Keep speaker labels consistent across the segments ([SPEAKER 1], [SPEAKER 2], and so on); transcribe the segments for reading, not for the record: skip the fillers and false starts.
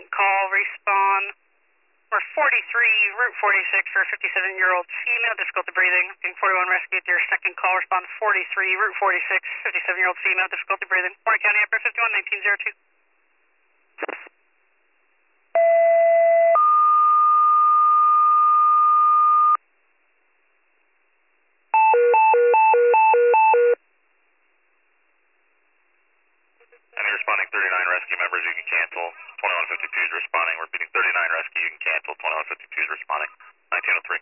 [SPEAKER 1] second call, respawn. We're 43, Route 46 for a 57-year-old female, difficulty breathing. Being 41 rescue at your second call, respond 43, Route 46, 57-year-old female, difficulty breathing. Warren County, April 51, 1902.
[SPEAKER 2] Any responding 39 rescue members, you can cancel. 2152 is responding. Repeating 39 rescue, you can cancel. 2152 is responding. 1903.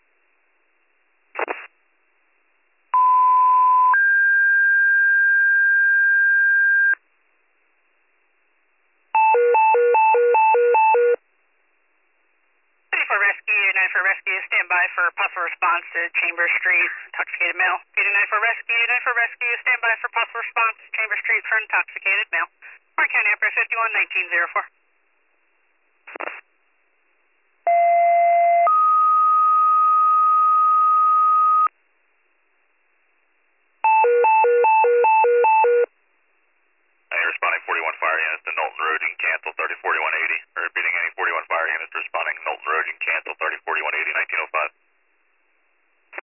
[SPEAKER 1] For rescue, 9 for rescue, stand by for possible response to Chambers Street, intoxicated male. 89 for rescue, stand by for possible response to Chambers Street for intoxicated male. Warren County, April 51, 1904.
[SPEAKER 2] Any responding 41 fire units to Knowlton Road, you can cancel 304180. Repeating any 41 fire units responding Knowlton Road, you can cancel 304180, 1905.